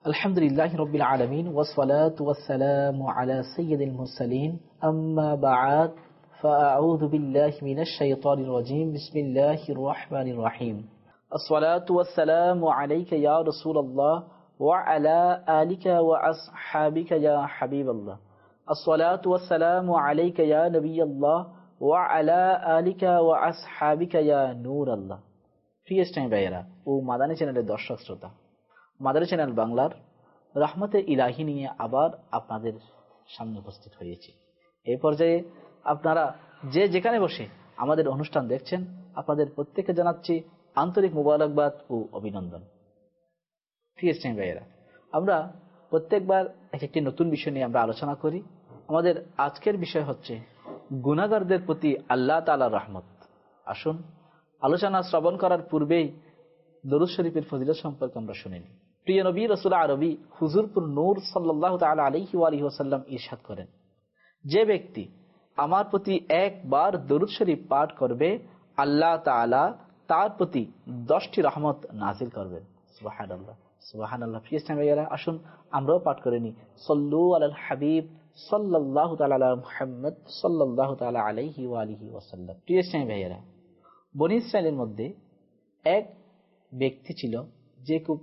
Alhamdulillahi Rabbil Alameen wassalatu wassalamu ala sayyidil mursaleen amma ba'd fa'a'udhu billahi minash shaytanir rajim bismillahir rahmanir rahim as-salatu wassalamu alayka ya Rasulallah wa ala alika wa ashabika ya Habiballah as-salatu wassalamu alayka ya Nabiyallah wa ala alika wa ashabika ya Nurallah। প্রিয় স্টাইম ভাইয়েরা ও মাদানী চ্যানেলের দর্শক শ্রোতা, Madani channel বাংলার রহমতে ইলাহি নিয়ে আবার আপনাদের সামনে উপস্থিত হয়েছি। এই পর্যায়ে আপনারা যে যেখানে বসে আমাদের অনুষ্ঠান দেখছেন, আপনাদের প্রত্যেককে জানাচ্ছি আন্তরিক মুবারকবাদ ও অভিনন্দন। প্রিয় ইসলামী ভাইয়েরা, আমরা প্রত্যেকবার একটি নতুন বিষয় নিয়ে আমরা আলোচনা করি। আমাদের আজকের বিষয় হচ্ছে গুনাহগারদের প্রতি আল্লাহ তাআলার রহমত। আসুন আলোচনা শ্রবণ করার পূর্বেই দরুদ শরীফের ফজিলত সম্পর্কে আমরা শুনে নিই। প্রিয় নবী রাসূল আরবি হুজুরপুর নূর সাল্লাল্লাহু তাআলা আলাইহি ওয়া আলিহি ওয়াসাল্লাম ইরশাদ করেন, যে ব্যক্তি আমার প্রতি একবার দরুদ শরীফ পাঠ করবে, আল্লাহ তাআলা তার প্রতি 10টি রহমত নাযিল করবেন। সুবহানাল্লাহ সুবহানাল্লাহ। প্রিয় ইসলামী ভাইয়েরা, আসুন আমরাও পাঠ করে নিই, সাল্লু আলাল হাবিব সাল্লাল্লাহু তাআলা আলা মুহাম্মদ সাল্লাল্লাহু তাআলা আলাইহি ওয়া আলিহি ওয়াসাল্লাম। প্রিয় ইসলামী ভাইয়েরা, বনী ইসরাইলের মধ্যে এক ব্যক্তি ছিল যে খুব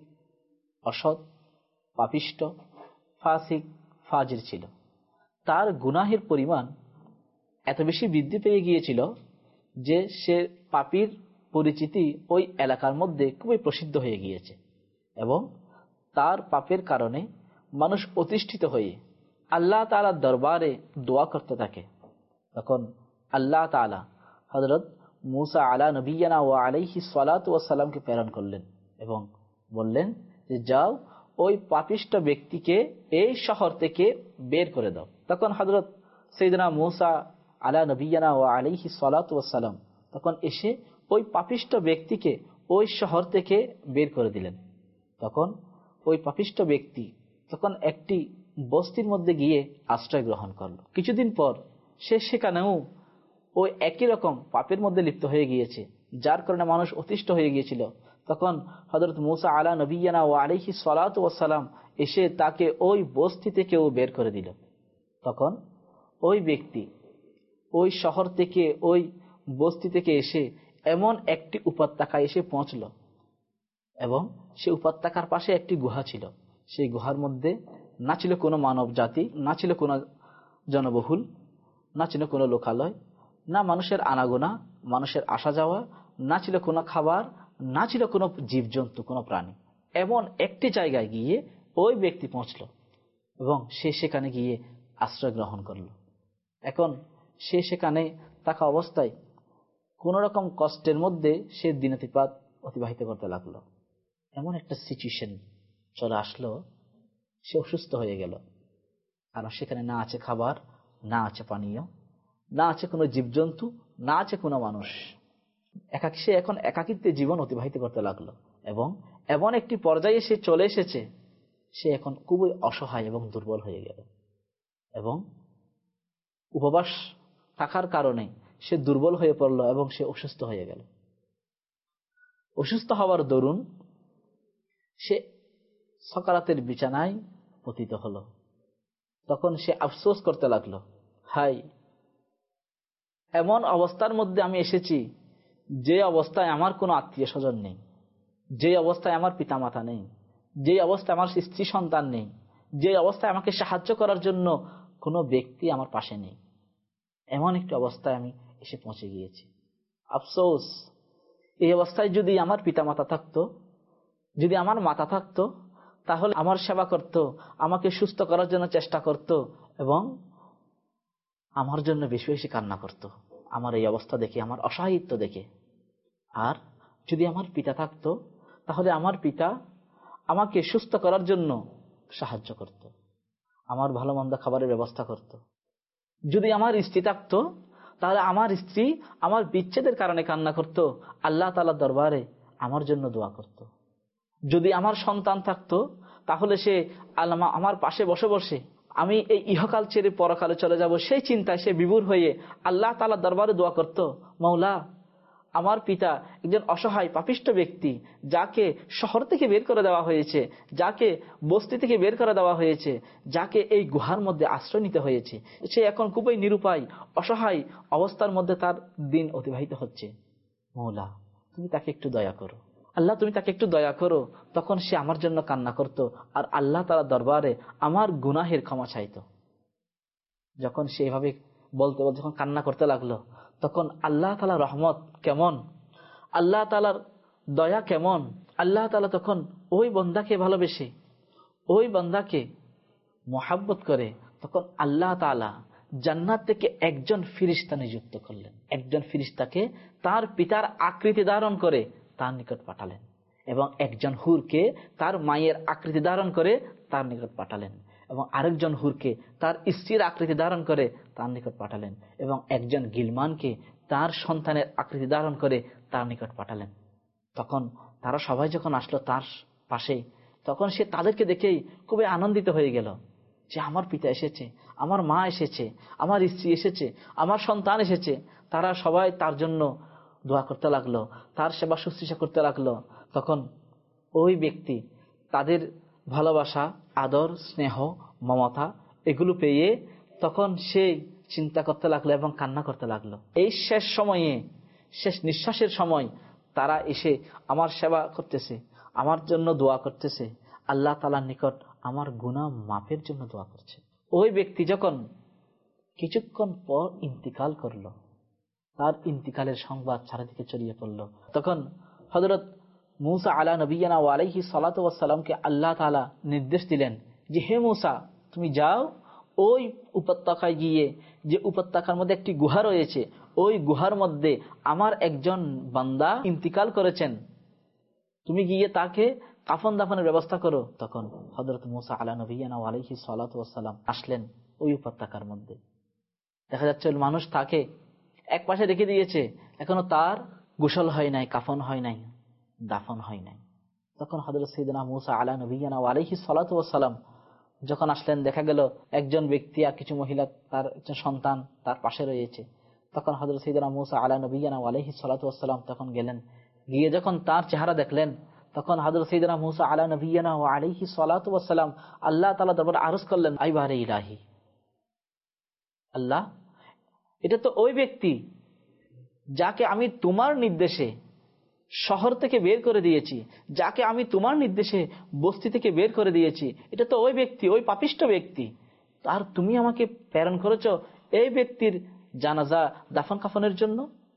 অসৎ, পাপিষ্ট, ফাসিক, ফাজির ছিল। তার গুনাহের পরিমাণ এত বেশি বৃদ্ধি পেয়ে গিয়েছিল যে সে পাপীর পরিচিতি ওই এলাকার মধ্যে খুবই প্রসিদ্ধ হয়ে গিয়েছে এবং তার পাপের কারণে মানুষ অতিষ্ঠিত হয়ে আল্লাহ তাআলার দরবারে দোয়া করতে থাকে। তখন আল্লাহ তাআলা হযরত মুসা আলা নবিয়ানা ওয়া আলাইহি সালাতু ওয়াস সালামকে প্রেরণ করলেন এবং বললেন যে যাও ওই পাপিষ্ট ব্যক্তিকে এই শহর থেকে বের করে দাও। তখন হযরত সাইয়েদনা মুসা আলা নবিয়ানা ওয়া আলাইহি সালাতু ওয়াস সালাম তখন এসে ওই পাপিষ্ট ব্যক্তিকে ওই শহর থেকে বের করে দিলেন। তখন ওই পাপিষ্ট ব্যক্তি তখন একটি বস্তির মধ্যে গিয়ে আশ্রয় গ্রহণ করলো। কিছুদিন পর সে সেখানেও ওই একই রকম পাপের মধ্যে লিপ্ত হয়ে গিয়েছে, যার কারণে মানুষ অতিষ্ঠ হয়ে গিয়েছিল। তখন হযরত মুসা আলা নবিয়ানা ওয়া আলাইহি সালাতু ওয়াস সালাম এসে তাকে ওই বস্তি থেকেও বের করে দিল। তখন ওই ব্যক্তি ওই শহর থেকে ওই বস্তি থেকে এসে এমন একটি উপত্যকায় এসে পৌঁছল এবং সে উপত্যকার পাশে একটি গুহা ছিল। সেই গুহার মধ্যে না ছিল কোনো মানব জাতি, না ছিল কোনো জনবহুল, না ছিল কোনো লোকালয়, না মানুষের আনাগোনা, মানুষের আসা যাওয়া, না ছিল কোনো খাবার, না ছিল কোনো জীবজন্তু, কোনো প্রাণী। এমন একটি জায়গায় গিয়ে ওই ব্যক্তি পৌঁছল এবং সে সেখানে গিয়ে আশ্রয় গ্রহণ করল। এখন সে সেখানে থাকা অবস্থায় কোন রকম কষ্টের মধ্যে সে দিনাতিপাত অতিবাহিত করতে লাগলো। এমন একটা সিচুয়েশন চলে আসলো, সে অসুস্থ হয়ে গেল। কারণ সেখানে না আছে খাবার, না আছে পানীয়, না আছে কোনো জীবজন্তু, না আছে কোনো মানুষ। সে এখন একাকিত্বে জীবন অতিবাহিত করতে লাগলো এবং এমন একটি পর্যায়ে সে চলে এসেছে, সে এখন খুবই অসহায় এবং দুর্বল হয়ে গেল এবং উপবাস থাকার কারণে সে দুর্বল হয়ে পড়ল এবং সে অসুস্থ হয়ে গেল। অসুস্থ হওয়ার দরুন সে সকারাতের বিছানায় পতিত হলো। তখন সে আফসোস করতে লাগলো, হায়, এমন অবস্থার মধ্যে আমি এসেছি যে অবস্থায় আমার কোনো আত্মীয় স্বজন নেই, যে অবস্থায় আমার পিতামাতা নেই, যে অবস্থায় আমার স্ত্রী সন্তান নেই, যে অবস্থায় আমাকে সাহায্য করার জন্য কোনো ব্যক্তি আমার পাশে নেই। এমন একটি অবস্থায় আমি এসে পৌঁছে গিয়েছি। আফসোস, এই অবস্থায় যদি আমার পিতামাতা থাকতো, যদি আমার মাতা থাকতো, তাহলে আমার সেবা করত, আমাকে সুস্থ করার জন্য চেষ্টা করত এবং আমার জন্য বেশি বেশি কান্না করত আমার এই অবস্থা দেখে, আমার অসহায়িত্ব দেখে। আর যদি আমার পিতা থাকতো, তাহলে আমার পিতা আমাকে সুস্থ করার জন্য সাহায্য করত, আমার ভালো মন্দ খাবারের ব্যবস্থা করত। যদি আমার স্ত্রী থাকতো, তাহলে আমার স্ত্রী আমার বিচ্ছেদের কারণে কান্না করত, আল্লাহ তাআলার দরবারে আমার জন্য দোয়া করত। যদি আমার সন্তান থাকতো, তাহলে সে আমার পাশে বসে বসে আমি এই ইহকাল ছেড়ে পরকালে চলে যাব সেই চিন্তায় সে বিভোর হয়ে আল্লাহ তাআলার দরবারে দোয়া করত, মাওলা আমার পিতা একজন অসহায় পাপিষ্ঠ ব্যক্তি, যাকে শহর থেকে বের করে দেওয়া হয়েছে, যাকে বস্তি থেকে বের করে দেওয়া হয়েছে, যাকে এই গুহার মধ্যে আশ্রয় নিতে হয়েছে, সে এখন খুবই নিরুপায় অসহায় অবস্থার মধ্যে তার দিন অতিবাহিত হচ্ছে। মওলা, তুমি তাকে একটু দয়া করো, আল্লাহ তুমি তাকে একটু দয়া করো। তখন সে আমার জন্য কান্না করত আর আল্লাহ তাআলার দরবারে আমার গুনাহের ক্ষমা চাইতো। যখন সে এভাবে বলতে বলতে যখন কান্না করতে লাগলো, তখন আল্লাহ তাআলার রহমত কেমন, আল্লাহ তাআলার দয়া কেমন, আল্লাহ তাআলা তখন ওই বান্দাকে ভালোবেসে, ওই বান্দাকে মহাব্বত করে, তখন আল্লাহ তাআলা জান্নাত থেকে একজন ফিরিস্তা নিযুক্ত করলেন। একজন ফিরিস্তাকে তার পিতার আকৃতি ধারণ করে তার নিকট পাঠালেন, এবং একজন হুরকে তার মায়ের আকৃতি ধারণ করে তার নিকট পাঠালেন, এবং আরেকজন হুরকে তার স্ত্রীর আকৃতি ধারণ করে তার নিকট পাঠালেন, এবং একজন গিলমানকে তার সন্তানের আকৃতি ধারণ করে তার নিকট পাঠালেন। তখন তারা সবাই যখন আসলো তার পাশে, তখন সে তাদেরকে দেখেই খুবই আনন্দিত হয়ে গেল যে আমার পিতা এসেছে, আমার মা এসেছে, আমার স্ত্রী এসেছে, আমার সন্তান এসেছে। তারা সবাই তার জন্য দোয়া করতে লাগলো, তার সেবা শুশ্রূষা করতে লাগলো। তখন ওই ব্যক্তি তাদের ভালোবাসা, আদর, স্নেহ, মমতা এগুলো পেয়ে তখন সে চিন্তা করতে লাগলো এবং কান্না করতে লাগলো। এই শেষ সময়ে, শেষ নিঃশ্বাসের সময় তারা এসে আমার সেবা করতেছে, আমার জন্য দোয়া করতেছে, আল্লাহ তাআলার নিকট আমার গুনাহ মাফের জন্য দোয়া করছে। ওই ব্যক্তি যখন কিছুক্ষণ পর ইন্তিকাল করলো, তার ইন্তিকালের সংবাদ চারিদিকে ছড়িয়ে পড়ল। তখন হযরত মূসা আলা নবিয়ানা ওয়া আলাইহি সালাতু ওয়াস সালামকে আল্লাহ তাআলা নির্দেশ দিলেন যে হে মূসা, তুমি যাও ওই উপত্যকায় গিয়ে, যে উপত্যকার মধ্যে একটি গুহা রয়েছে, ওই গুহার মধ্যে আমার একজন বান্দা ইন্তিকাল করেছেন, তুমি গিয়ে তাকে কাফন দাফনের ব্যবস্থা করো। তখন হযরত মূসা আলা নবিয়ানা ওয়া আলাইহি সালাতু ওয়াস সালাম আসলেন ওই উপত্যকার মধ্যে। দেখা যাচ্ছে মানুষ তাকে এক পাশে রেখে দিয়েছে, এখনো তার গোসল হয় নাই, কাফন হয় নাই, দাফন হয় নাই। তখন হযরত সাইয়েদনা মূসা আলা নবিয়ানা ওয়া আলাইহি সালাতু ওয়াস সালাম যখন আসলেন, দেখা গেল একজন ব্যক্তি আর কিছু মহিলা, তার একজন সন্তান তার পাশে রয়েছে। তখন হযরত সাইয়েদনা মূসা আলা নবিয়ানা ওয়া আলাইহি সালাতু ওয়াস সালাম তখন গেলেন, গিয়ে যখন তার চেহারা দেখলেন, তখন হযরত সাইয়েদনা মূসা আলা নবিয়ানা ওয়া আলাইহি সালাতু ওয়াস সালাম আল্লাহ তাআলা দরবারে আরজ করলেন, আই বারে ইলাহি, আল্লাহ, এটা তো ওই ব্যক্তি যাকে আমি তোমার নির্দেশে শহর থেকে বের করে দিয়েছি, যাকে আমি তোমার নির্দেশে বস্তি থেকে বের করে দিয়েছি, এটা তো ওই ব্যক্তি, ওই পাপিষ্ঠ ব্যক্তি। আর তুমি আমাকে প্রেরণ করেছো এই ব্যক্তির জানাজা দাফন কাফনের জন্য?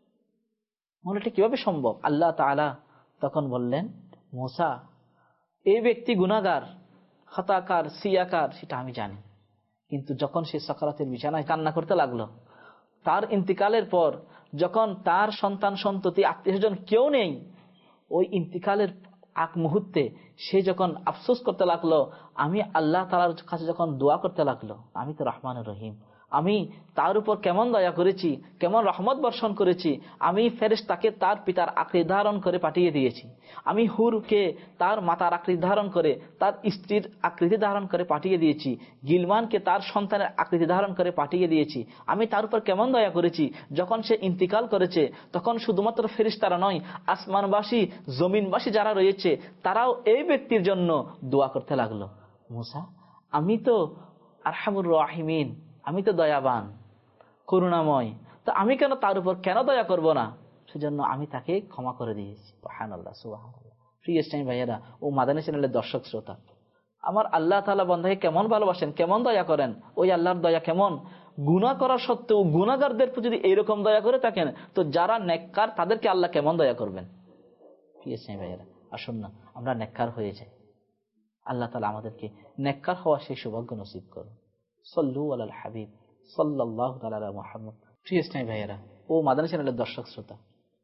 এটা কিভাবে সম্ভব? আল্লাহ তাআলা তখন বললেন, মূসা, এই ব্যক্তি গুনাহগার, খাতাকার, সিয়াকার, সেটা আমি জানি, কিন্তু যখন সে সাকারাতের বিছানায় কান্না করতে লাগলো, তার ইন্তিকালের পর যখন তার সন্তান সন্ততি আত্মীয়স্বজন কেউ নেই, ওই ইন্তিকালের আগ মুহূর্তে সে যখন আফসোস করতে লাগলো, আমি আল্লাহ তাআলার কাছে যখন দোয়া করতে লাগলো, আমি তো রহমানুর রহিম, আমি তার উপর কেমন দয়া করেছি, কেমন রহমত বর্ষণ করেছি, আমি ফেরেশতাকে তার পিতার আকৃতি ধারণ করে পাঠিয়ে দিয়েছি, আমি হুরকে তার মাতার আকৃতি ধারণ করে, তার স্ত্রীর আকৃতি ধারণ করে পাঠিয়ে দিয়েছি, গিলমানকে তার সন্তানের আকৃতি ধারণ করে পাঠিয়ে দিয়েছি, আমি তার উপর কেমন দয়া করেছি। যখন সে ইন্তিকাল করেছে, তখন শুধুমাত্র ফেরেশতারা নয়, আসমানবাসী, জমিনবাসী যারা রয়েছে, তারাও এই ব্যক্তির জন্য দোয়া করতে লাগলো, মূসা, আমি তো আরহামুর রাহিমিন, আমি তো দয়াবান, করুণাময়, তো আমি কেন তার উপর কেন দয়া করব না? সেজন্য আমি তাকে ক্ষমা করে দিয়েছি। সুবহানাল্লাহ, সুবহানাল্লাহ। প্রিয় ইসলামী ভাইয়েরা ও মাদানী চ্যানেলের দর্শক শ্রোতা, আমার আল্লাহ তাআলা বান্দাকে কেমন ভালোবাসেন, কেমন দয়া করেন, ওই আল্লাহর দয়া কেমন। গুনাহ করার সত্ত্বেও গুনাহগারদের প্রতি যদি এইরকম দয়া করে থাকেন, তো যারা নেককার তাদেরকে আল্লাহ কেমন দয়া করবেন। প্রিয় ইসলামী ভাইয়েরা, আসুন না আমরা নেককার হয়ে যাই। আল্লাহ তাআলা আমাদেরকে নেককার হওয়া সেই সৌভাগ্য নসিব করুন। সাল্লু আলাল হাবিব সাল্লাল্লাহু তাআলা আলা মুহাম্মদ। প্রিয় ইসলামী ভাইয়েরা ও মাদানী চ্যানেলের দর্শক শ্রোতা,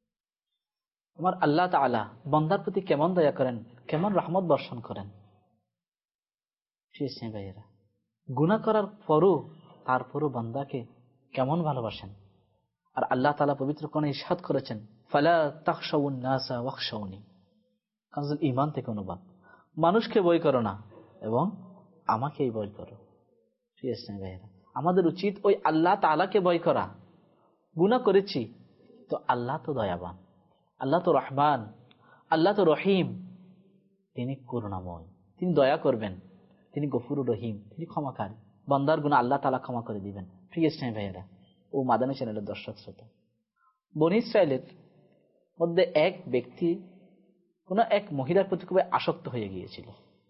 আমার আল্লাহ তাআলা বান্দার প্রতি কেমন দয়া করেন, কেমন রহমত বর্ষণ করেন। প্রিয় ইসলামী ভাইয়েরা, গুনাহ করার পরও তারপরও বান্দাকে কেমন ভালোবাসেন। আর আল্লাহ তাআলা পবিত্র কোরআনে ইরশাদ করেছেন, ফালা তাখশাউন নাসা ওয়াখশাউনি, কানজুল ঈমান থেকে অনুবাদ, মানুষকে ভয় করো না এবং আমাকেই ভয় করো। প্রিয় ইসলামী ভাইয়েরা, আমাদের উচিত ওই আল্লাহ তাআলাকে ভয় করা। গুনাহ করেছি তো আল্লাহ তো দয়াবান, আল্লাহ তো রহমান, আল্লাহ তো রহিম, তিনি করুণাময়, তিনি দয়া করবেন, তিনি গফুরুর রহিম, তিনি ক্ষমাকারী। বান্দার গুনাহ আল্লাহ তাআলা ক্ষমা করে দিবেন। প্রিয় ইসলামী ভাইয়েরা ও মাদানী চ্যানেলের দর্শক শ্রোতা, বনী ইসরাইলের মধ্যে এক ব্যক্তি কোন এক মহিলার প্রতি খুবই আসক্ত হয়ে গিয়েছিল।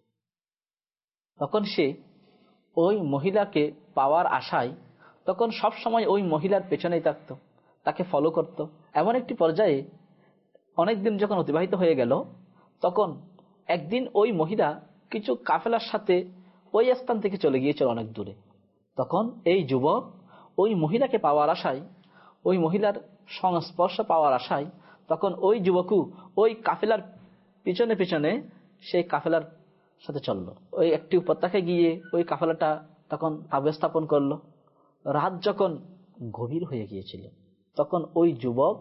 তখন সে ওই মহিলাকে পাওয়ার আশায় তখন সব সময় ওই মহিলার পেছনেই থাকতো, তাকে ফলো করত। এমন একটি পর্যায়ে অনেকদিন যখন অতিবাহিত হয়ে গেল, তখন একদিন ওই মহিলা কিছু কাফেলার সাথে ওই স্থান থেকে চলে গিয়েছিল অনেক দূরে। তখন এই যুবক ওই মহিলাকে পাওয়ার আশায়, ওই মহিলার সংস্পর্শ পাওয়ার আশায় তখন ওই যুবকও ওই কাফেলার পিছনে পিছনে সেই কাফেলার সাথে চলল। ওই একটি উপত্যকায় গিয়ে ওই কাফেলাটা তখন অবস্থাপন করলো। রাত যখন গভীর হয়ে গিয়েছিল, তখন ওই যুবক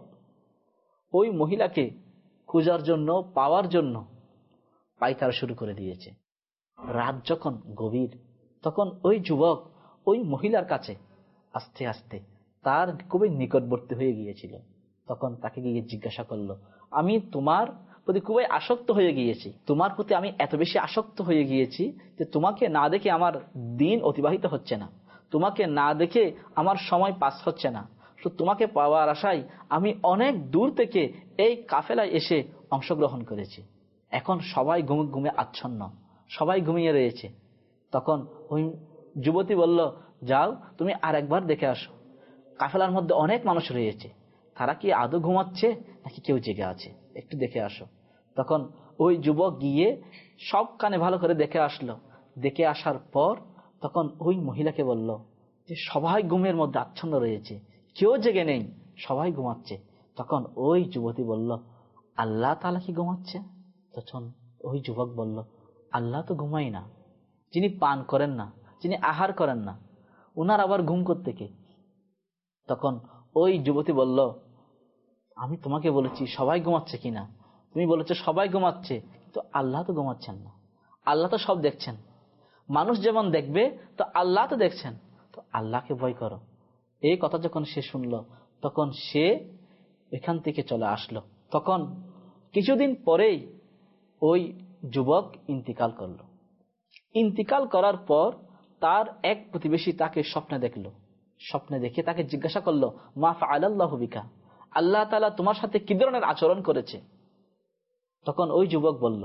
ওই মহিলাকে খোঁজার জন্য, পাওয়ার জন্য পাইকারা শুরু করে দিয়েছে। রাত যখন গভীর, তখন ওই যুবক ওই মহিলার কাছে আস্তে আস্তে তার খুবই নিকটবর্তী হয়ে গিয়েছিল। তখন তাকে গিয়ে জিজ্ঞাসা করলো, আমি তোমার প্রতি খুবই আসক্ত হয়ে গিয়েছি, তোমার প্রতি আমি এত বেশি আসক্ত হয়ে গিয়েছি যে তোমাকে না দেখে আমার দিন অতিবাহিত হচ্ছে না, তোমাকে না দেখে আমার সময় পাস হচ্ছে না। তোমাকে পাওয়ার আশায় আমি অনেক দূর থেকে এই কাফেলায় এসে অংশগ্রহণ করেছি। এখন সবাই ঘুমে আচ্ছন্ন, সবাই ঘুমিয়ে রয়েছে। তখন ওই যুবতী বলল, যাও তুমি আর একবার দেখে আসো, কাফেলার মধ্যে অনেক মানুষ রয়েছে, তারা কি আদৌ ঘুমাচ্ছে নাকি কেউ জেগে আছে, একটু দেখে আসো। তখন ওই যুবক গিয়ে সব কানে ভালো করে দেখে আসলো। দেখে আসার পর তখন ওই মহিলাকে বলল যে সবাই ঘুমের মধ্যে আচ্ছন্ন রয়েছে, কেউ জেগে নেই, সবাই ঘুমাচ্ছে। তখন ওই যুবতী বলল, আল্লাহ তাআলা কি ঘুমাচ্ছে? তখন ওই যুবক বলল, আল্লাহ তো ঘুমাই না, যিনি পান করেন না, যিনি আহার করেন না, উনার আবার ঘুম করতে কে? তখন ওই যুবতী বলল, আমি তোমাকে বলেছি সবাই ঘুমাচ্ছে কিনা, তুমি বলেছো সবাই ঘুমাচ্ছে, তো আল্লাহ তো ঘুমাচ্ছেন না, আল্লাহ তো সব দেখছেন। মানুষ যেমন দেখবে তো আল্লাহ তো দেখছেন, তো আল্লাহকে ভয় করো। এই কথা যখন সে শুনল, তখন সে এখান থেকে চলে আসলো। তখন কিছুদিন পরেই ওই যুবক ইন্তিকাল করলো। ইন্তিকাল করার পর তার এক প্রতিবেশী তাকে স্বপ্নে দেখলো। স্বপ্নে দেখে তাকে জিজ্ঞাসা করলো, মা ফাআলাল্লাহু বিকা, আল্লাহ তাআলা তোমার সাথে কি ধরনের আচরণ করেছে? তখন ওই যুবক বলল,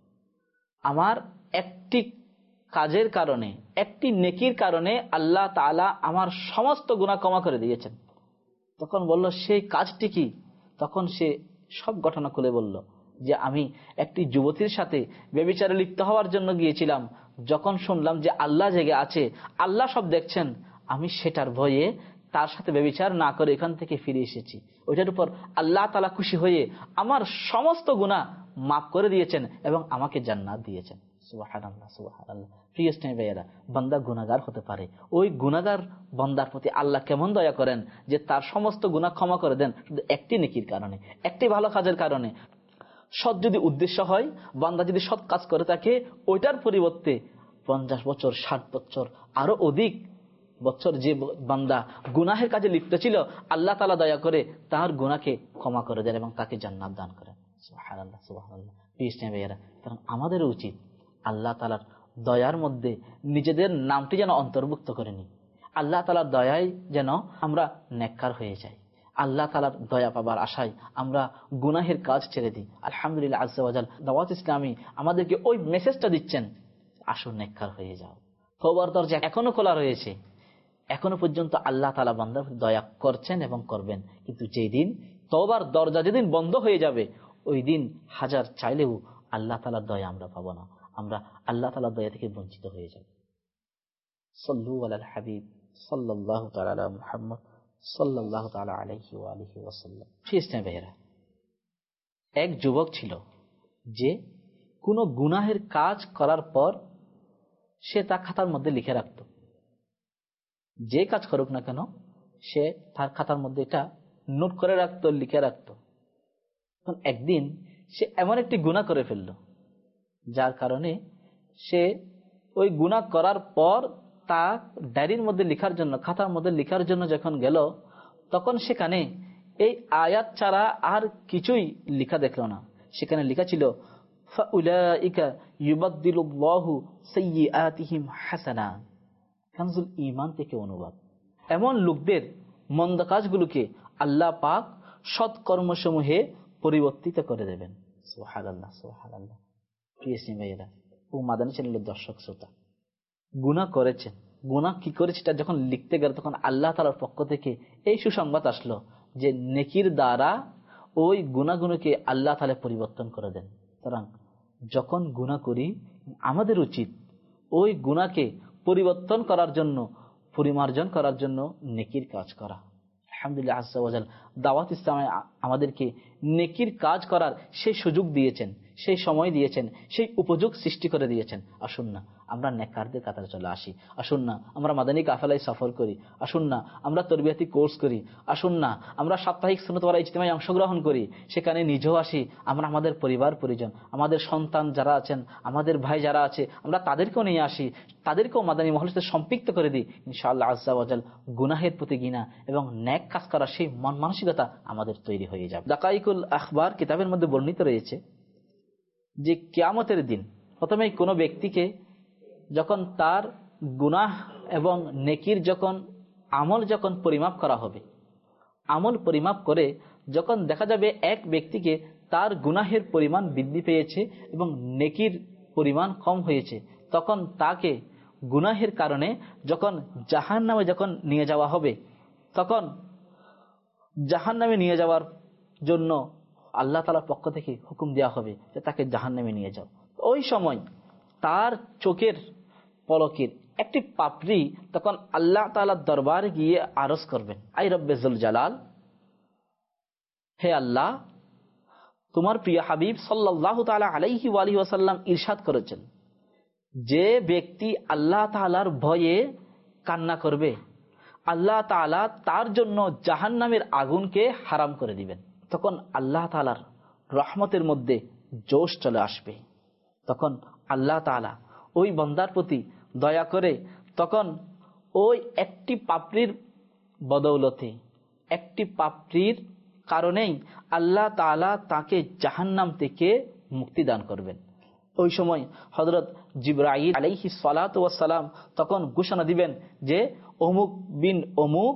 আমার একটি কাজের কারণে, একটি নেকির কারণে আল্লাহ তাআলা আমার সমস্ত গুনাহ ক্ষমা করে দিয়েছেন। তখন বলল, সেই কাজটি কি? তখন সে সব ঘটনা খুলে বলল যে আমি একটি যুবতীর সাথে ব্যভিচারে লিপ্ত হওয়ার জন্য গিয়েছিলাম। যখন শুনলাম যে আল্লাহ জেগে আছে, আল্লাহ সব দেখছেন, আমি সেটার ভয়ে তার সাথে ব্যভিচার না করে এখান থেকে ফিরে এসেছি। ওইটার উপর আল্লাহ তাআলা খুশি হয়ে আমার সমস্ত গুনাহ মাফ করে দিয়েছেন এবং আমাকে জান্নাত দিয়েছেন। সুবহানাল্লাহ, সুবহানাল্লাহ। প্রিয় ইসলামী ভাইয়েরা, বান্দা গুনাহগার হতে পারে, ওই গুনাহগার বান্দার প্রতি আল্লাহ কেমন দয়া করেন যে তার সমস্ত গুনাহ ক্ষমা করে দেন শুধু একটি নেকির কারণে, একটি ভালো কাজের কারণে। সৎ যদি উদ্দেশ্য হয়, বান্দা যদি সৎ কাজ করে থাকে, ওইটার পরিবর্তে 50 বছর 60 বছর আরো অধিক বছর যে বান্দা গুনাহের কাজে লিপ্ত ছিল, আল্লাহ তাআলা দয়া করে তার গুনাহকে ক্ষমা করে দেন এবং তাকে জান্নাত দান করেন। সুবহানাল্লাহ, সুবহানাল্লাহ। প্রিয় ইসলামী ভাইয়েরা, কারণ আমাদের উচিত আল্লাহ তাআলার দয়ার মধ্যে নিজেদের নামটি যেন অন্তর্ভুক্ত করে নিই। আল্লাহ তাআলার দয়ায় যেন আমরা নেককার হয়ে যাই। আল্লাহ তাআলার দয়া পাবার আশায় আমরা গুনাহের কাজ ছেড়ে দিই। আলহামদুলিল্লাহ, আজ্জা ওয়া জাল দাওয়াত ইসলামী আমাদেরকে ওই মেসেজটা দিচ্ছেন, আসুন নেককার হয়ে যাও। তওবার দরজা এখনো খোলা রয়েছে, এখনো পর্যন্ত আল্লাহ তাআলা বান্দার প্রতি দয়া করছেন এবং করবেন। কিন্তু যেই দিন তওবার দরজা যেদিন বন্ধ হয়ে যাবে, ওই দিন হাজার চাইলেও আল্লাহ তাআলার দয়া আমরা পাবো না, আমরা আল্লাহ তাআলার দয়া থেকে বঞ্চিত হয়ে যাব। সাল্লু আলাল হাবিব সাল্লাল্লাহু তাআলা আলা মুহাম্মদ সাল্লাল্লাহু তাআলা আলাইহি ওয়া আলিহি ওয়াসাল্লাম। ইসলামী ভাইয়েরা, এক যুবক ছিল যে কোনো গুনাহের কাজ করার পর সে তা খাতার মধ্যে লিখে রাখত। যে কাজ করুক না কেন, সে তার খাতার মধ্যে এটা নোট করে রাখত, লিখে রাখত। একদিন সে এমন একটি গুনাহ করে ফেলল, যার কারণে সে ওই গুনাহ করার পর তা ডায়েরির মধ্যে লেখার জন্য, খাতার মধ্যে লেখার জন্য যখন গেল, তখন সেখানে এই আয়াত ছাড়া আর কিছুই লেখা দেখলো না। সেখানে লেখা ছিল ফাউলাইকা ইউবাদদিলুল্লাহু সাইয়্যাতিহিম হাসানা। কানজুল ঈমান থেকে অনুবাদ। এমন লোকদের মন্দ কাজগুলোকে আল্লাহ পাক সৎকর্মসমূহে পরিবর্তিত করে দেবেন। সুবহানাল্লাহ, সুবহানাল্লাহ। প্রিয় ভাইয়েরা ও মাদানী চ্যানেলের দর্শক শ্রোতা, গুনাহ করেছেন, গুনাহ কি করেছে এটা যখন লিখতে গেল তখন আল্লাহ তাআলার পক্ষ থেকে এই সুসংবাদ আসলো যে নেকির দ্বারা ওই গুনাহগুলোকে আল্লাহ তাআলা পরিবর্তন করে দেন। সুতরাং যখন গুনাহ করি আমাদের উচিত ওই গুনাহকে পরিবর্তন করার জন্য, পরিমার্জন করার জন্য নেকির কাজ করা। আলহামদুলিল্লাহ আজ্জা ওয়া জাল দাওয়াত ইসলামে আমাদেরকে নেকির কাজ করার সেই সুযোগ দিয়েছেন, সেই সময় দিয়েছেন, সেই উপযোগ সৃষ্টি করে দিয়েছেন। আসুন না আমরা নেককারদের কাতারে চলে আসি। আসুন না আমরা মাদানী কাফেলায় সফর করি। আসুন না আমরা তরবিয়াতি কোর্স করি। আসুন না আমরা সাপ্তাহিক সুন্নাত ওয়াল ইজতিমায়ে অংশগ্রহণ করি। সেখানে নিজেও আসি, আমরা আমাদের পরিবার পরিজন, আমাদের সন্তান যারা আছেন, আমাদের ভাই যারা আছে, আমরা তাদেরকেও নিয়ে আসি, তাদেরকেও মাদানী মহলের সাথে সম্পৃক্ত করে দিই। ইনশাআল্লাহ আজ্জা ওয়া জাল গুনাহের প্রতি ঘৃণা এবং নেক কাজ করার সেই মন মানসিকতা আমাদের তৈরি হয়ে যাবে। দাকাইকুল আখবার কিতাবের মধ্যে বর্ণিত রয়েছে যে কিয়ামতের দিন প্রথমেই কোনো ব্যক্তিকে যখন তার গুনাহ এবং নেকির যখন আমল যখন পরিমাপ করা হবে, আমল পরিমাপ করে যখন দেখা যাবে এক ব্যক্তিকে তার গুনাহের পরিমাণ বৃদ্ধি পেয়েছে এবং নেকির পরিমাণ কম হয়েছে, তখন তাকে গুনাহের কারণে যখন জাহান্নামে যখন নিয়ে যাওয়া হবে, তখন জাহান্নামে নিয়ে যাওয়ার জন্য আল্লাহ তাআলার পক্ষ থেকে হুকুম দেওয়া হবে যে তাকে জাহান্নামে নিয়ে যাও। ওই সময় তার চোখের পলকের একটি পাপড়ি তখন আল্লাহ তাআলার দরবারে গিয়ে আরজ করবেন, আই রব্বে যুল জালাল, হে আল্লাহ, তোমার প্রিয় হাবিব সাল্লাল্লাহু তাআলা আলাইহি ওয়া আলিহি ওয়াসাল্লাম ইরশাদ করেছেন যে ব্যক্তি আল্লাহ তাআলার ভয়ে কান্না করবে আল্লাহ তাআলা তার জন্য জাহান্নামের আগুনকে হারাম করে দিবেন। তখন আল্লাহ তাআলার রহমতের মধ্যে জোশ চলে আসবে। তখন আল্লাহ তাআলা ওই বান্দার প্রতি দয়া করে তখন ওই একটি পাপড়ির বদৌলতে, একটি পাপড়ির কারণেই আল্লাহ তাআলা তাকে জাহান্নাম থেকে মুক্তি দান করবেন। ওই সময় হযরত জিবরাইল আলাইহিস সালাতু ওয়াস সালাম তখন ঘোষণা দিবেন যে অমুক বিন অমুক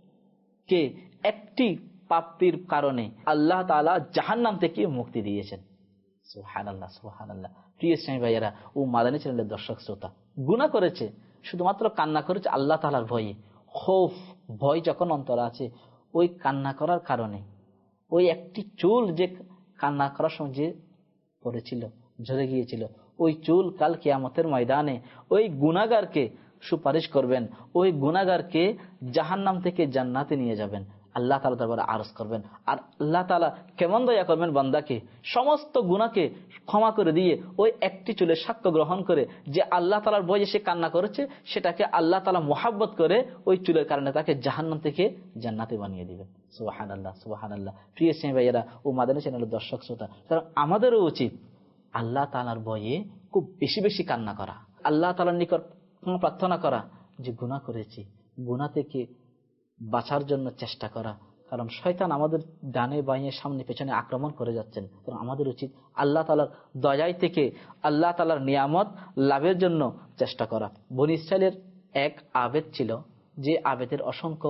কে একটি পাপড়ির কারণে আল্লাহ তাআলা জাহান্নাম থেকে মুক্তি দিয়েছেন। সুবহানাল্লাহ, সুবহানাল্লাহ। প্রিয় ইসলামী ভাইয়েরা ও মাদানী চ্যানেলের দর্শক শ্রোতা, গুনাহ করেছে, শুধুমাত্র কান্না করেছে আল্লাহ তাআলার ভয়ে, খৌফ ভয় যখন অন্তরে আছে, ওই কান্না করার কারণে ওই একটি চুল যে কান্না করার সময় যে পড়েছিল, ঝরে গিয়েছিল, ওই চুল কাল কিয়ামতের ময়দানে ওই গুনাহগারকে সুপারিশ করবেন, ওই গুনাহগারকে জাহান্নাম থেকে জান্নাতে নিয়ে যাবেন, আল্লাহ তাআলা দরবারে আরজ করবেন। আর আল্লাহ তাআলা কেমন দয়া করবেন বান্দাকে, সমস্ত গুনাহকে ক্ষমা করে দিয়ে ওই একটি চুলের সাক্ষ্য গ্রহণ করে যে আল্লাহ তাআলার ভয়ে সে কান্না করেছে, সেটাকে আল্লাহ তাআলা মুহাব্বত করে ওই চুলের কারণে তাকে জাহান্নাম থেকে জান্নাতে বানিয়ে দিবেন। সুবহানাল্লাহ, সুবহানাল্লাহ। প্রিয় ইসলামী ভাইয়েরা ও মাদানী চ্যানেলের দর্শক শ্রোতা, আমাদেরও উচিত আল্লাহ তাআলার ভয়ে খুব বেশি বেশি কান্না করা, আল্লাহ তাআলার নিকট প্রার্থনা করা যে গুনাহ করেছি, গুনাহ থেকে বাঁচার জন্য চেষ্টা করা। কারণ শয়তান আমাদের ডানে বাঁয়ে সামনে পেছনে আক্রমণ করে যাচ্ছেন। আমাদের উচিত আল্লাহ তাআলার দয়ায় থেকে আল্লাহ তাআলার নিয়ামত লাভের জন্য চেষ্টা করা। বনী ইসরাইলের এক আবেদ ছিল, যে আবেদের অসংখ্য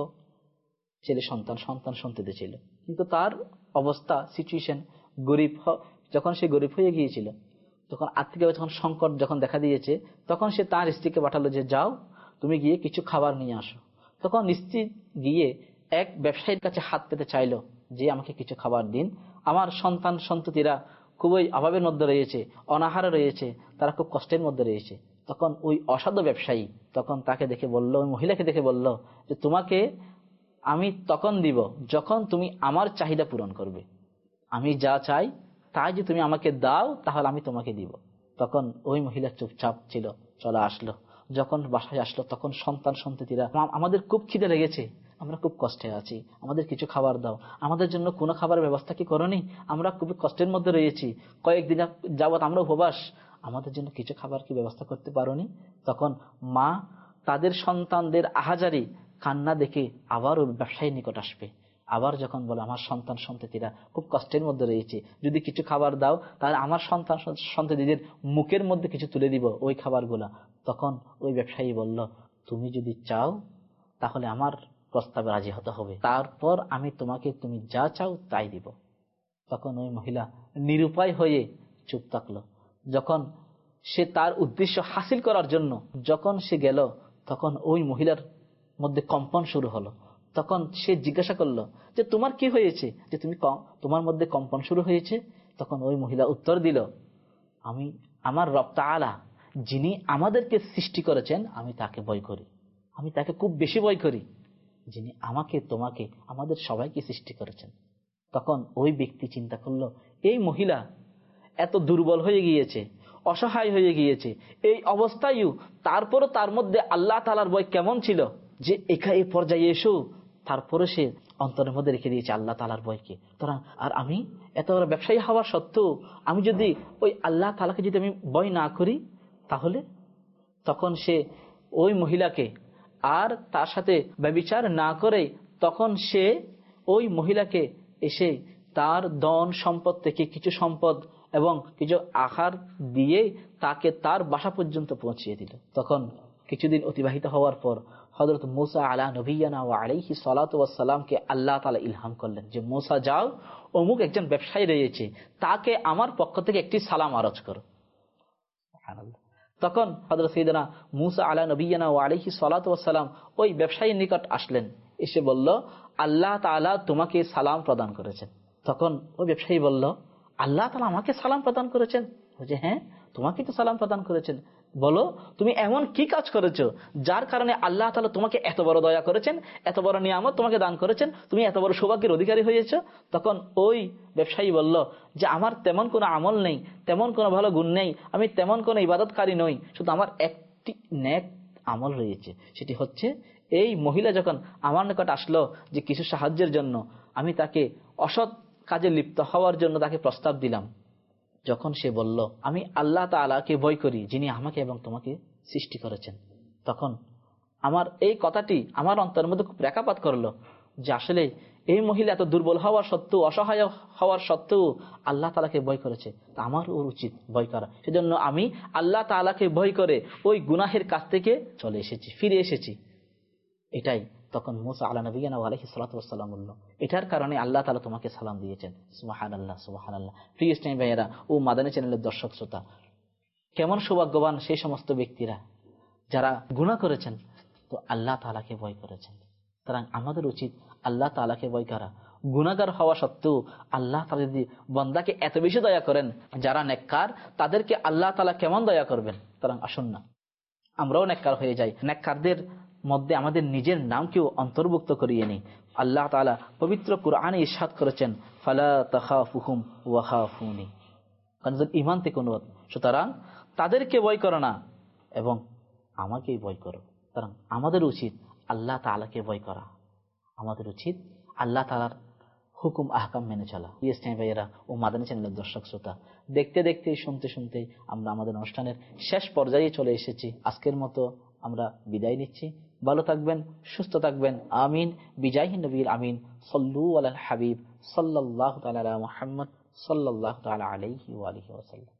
ছেলে সন্তান সন্ততি ছিল, কিন্তু তার অবস্থা সিচুয়েশন গরিব। যখন সে গরিব হয়ে গিয়েছিল, তখন আর্থিকভাবে যখন সংকট যখন দেখা দিয়েছে, তখন সে তার স্ত্রীকে পাঠালো যে যাও তুমি গিয়ে কিছু খাবার নিয়ে আসো। তখন স্ত্রী গিয়ে এক ব্যবসায়ীর কাছে হাত পেতে চাইলো যে আমাকে কিছু খাবার দিন, আমার সন্তান সন্ততিরা খুবই অভাবের মধ্যে রয়েছে, অনাহারে রয়েছে, তারা খুব কষ্টের মধ্যে রয়েছে। তখন ওই অসাধু ব্যবসায়ী তখন তাকে দেখে বলল, ওই মহিলাকে দেখে বলল যে তোমাকে আমি তখন দিব যখন তুমি আমার চাহিদা পূরণ করবে, আমি যা চাই তাই যে তুমি আমাকে দাও তাহলে আমি তোমাকে দিব। তখন ওই মহিলা চুপচাপ ছিল, চলে আসলো। যখন বাসায় আসলো তখন সন্তান সন্ততিরা, আমাদের খুব খিদে লেগেছে, আমরা খুব কষ্টে আছি, আমাদের কিছু খাবার দাও, আমাদের জন্য কোনো খাবারের ব্যবস্থা কি করনি, আমরা খুব কষ্টের মধ্যে রয়েছি, কয়েকদিন যাবত আমরা উপবাস, আমাদের জন্য কিছু খাবার কি ব্যবস্থা করতে পারোনি? তখন মা তাদের সন্তানদের আহাজারি কান্না দেখে আবার ওই ব্যবসায়ীর নিকট আসবে, আবার যখন বলে আমার সন্তান সন্ততিরা খুব কষ্টের মধ্যে রয়েছে, যদি কিছু খাবার দাও তাহলে আমার সন্তান সন্ততিদের মুখের মধ্যে কিছু তুলে দিব ওই খাবারগুলা। তখন ওই ব্যবসায়ী বলল, তুমি যদি চাও তাহলে আমার প্রস্তাবে রাজি হতে হবে, তারপর আমি তোমাকে তুমি যা চাও তাই দিব। তখন ওই মহিলা নিরুপায় হয়ে চুপ থাকলো। যখন সে তার উদ্দেশ্য হাসিল করার জন্য যখন সে গেল, তখন ওই মহিলার মধ্যে কম্পন শুরু হলো। তখন সে জিজ্ঞাসা করলো যে তোমার কি হয়েছে, যে তুমি তোমার মধ্যে কম্পন শুরু হয়েছে? তখন ওই মহিলা উত্তর দিল, আমি আমার রব তাআলা যিনি আমাদেরকে সৃষ্টি করেছেন আমি তাকে ভয় করি, আমি তাকে খুব বেশি ভয় করি, যিনি আমাকে তোমাকে আমাদের সবাইকে সৃষ্টি করেছেন। তখন ওই ব্যক্তি চিন্তা করলো, এই মহিলা এত দুর্বল হয়ে গিয়েছে, অসহায় হয়ে গিয়েছে, এই অবস্থায়ও তারপরও তার মধ্যে আল্লাহ তাআলার ভয় কেমন ছিল যে এই পর্যায়ে এসো তারপরে সে অন্তরের মধ্যে রেখে দিয়েছে আল্লাহ তাআলার ভয়কে। আর আমি এত বড় ব্যবসায়ী হওয়া সত্ত্বেও আমি যদি ওই আল্লাহ তাআলাকে যদি আমি ভয় না করি তাহলে? তখন সে ওই মহিলাকে আর তার সাথে ব্যভিচার না করে তখন সে ওই মহিলাকে এসে তার ধন সম্পদ থেকে কিছু সম্পদ এবং কিছু আহার দিয়ে তাকে তার বাসা পর্যন্ত পৌঁছিয়ে দিল। তখন কিছুদিন অতিবাহিত হওয়ার পর হযরত মূসা আলা নবিয়ানা ওয়া আলাইহি সালাতু ওয়াস সালামকে আল্লাহ তাআলা ইলহাম করলেন যে মূসা যাও, অমুক একজন ব্যবসায়ী রয়েছে, তাকে আমার পক্ষ থেকে একটি সালাম আরজ করো। সুবহানাল্লাহ। তখন হযরত সাইয়েদনা মূসা আলা নবিয়ানা ওয়া আলাইহি সালাতু ওয়াস সালাম ওই ব্যবসায়ীর নিকট আসলেন, এসে বলল, আল্লাহ তাআলা তোমাকে সালাম প্রদান করেছেন। তখন ওই ব্যবসায়ী বলল, আল্লাহ তাআলা আমাকে সালাম প্রদান করেছেন? বলছে, হ্যাঁ, তোমাকে তো সালাম প্রদান করেছেন। বলো তুমি এমন কি কাজ করেছো যার কারণে আল্লাহ তাআলা তোমাকে এত বড় দয়া করেছেন, এত বড় নিয়ামত তোমাকে দান করেছেন, তুমি এত বড় সৌভাগ্যের অধিকারী হয়েছো? তখন ওই ব্যবসায়ী বলল যে আমার তেমন কোনো আমল নেই, তেমন কোনো ভালো গুণ নেই, আমি তেমন কোনো ইবাদতকারী নই, শুধু আমার একটি নেক আমল রয়েছে, সেটি হচ্ছে এই মহিলা যখন আমার নিকট আসলো যে কিছু সাহায্যের জন্য, আমি তাকে অসৎ কাজে লিপ্ত হওয়ার জন্য তাকে প্রস্তাব দিলাম। যখন সে বলল আমি আল্লাহ তাআলাকে ভয় করি যিনি আমাকে এবং তোমাকে সৃষ্টি করেছেন, তখন আমার এই কথাটি আমার অন্তরের মধ্যে খুব রেখাপাত করলো যে আসলে এই মহিলা এত দুর্বল হওয়ার সত্ত্বেও, অসহায় হওয়ার সত্ত্বেও আল্লাহ তাআলাকে ভয় করেছে, তা আমার ওর উচিত ভয় করা। সেজন্য আমি আল্লাহ তাআলাকে ভয় করে ওই গুনাহের কাছ থেকে চলে এসেছি, ফিরে এসেছি। এটাই তখন মূসা আলা নবিয়ানা ওয়া আলাইহিস সালাতু ওয়াস সালাম বলল, এটার কারণে আল্লাহ তাআলা তোমাকে সালাম দিয়েছেন। সুবহানাল্লাহ, সুবহানাল্লাহ। প্রিয় ইসলামী ভাইয়েরা ও মাদানী চ্যানেলের দর্শক শ্রোতা, কেমন সৌভাগ্যবান সেই সমস্ত ব্যক্তিরা যারা গুনাহ করেছেন তো আল্লাহ তাআলাকে ভয় করেছেন। সুতরাং আমাদের উচিত আল্লাহ তাআলাকে ভয় করা। গুনাহগার হওয়া সত্ত্বেও আল্লাহ তাআলা যদি বান্দাকে এত বেশি দয়া করেন, যারা নেককার তাদেরকে আল্লাহ তাআলা কেমন দয়া করবেন। সুতরাং আসুন না আমরাও নেককার হয়ে যাই, নেককারদের মধ্যে আমাদের নিজের নামকেও অন্তর্ভুক্ত করিয়ে নেই। আল্লাহ তাআলা পবিত্র কুরআনে ইরশাদ করেছেন, ফালা তাখাফুহুম ওয়া খাফুনি, কারণ ঈমান থেকে অনুরোধ, সুতরাং তাদেরকে ভয় করো না এবং আমাকেই ভয় করো। সুতরাং আমাদের উচিত আল্লাহ তাআলাকে ভয় করা, আমাদের উচিত আল্লাহ তাআলার হুকুম আহকাম মেনে চলা। ইসলামী ভাইয়েরা ও মাদানী চ্যানেলের দর্শক শ্রোতা, দেখতে দেখতে শুনতে শুনতে আমরা আমাদের অনুষ্ঠানের শেষ পর্যায়ে চলে এসেছি। আজকের মতো আমরা বিদায় নিচ্ছি। ভালো থাকবেন, সুস্থ থাকবেন। আমিন। বিজাহি নবীর আমিন। সাল্লু আলাল হাবিব সাল্লাল্লাহু তাআলা আলা মুহাম্মদ সাল্লাল্লাহু তাআলা আলাইহি ওয়া আলিহি ওয়াসাল্লাম।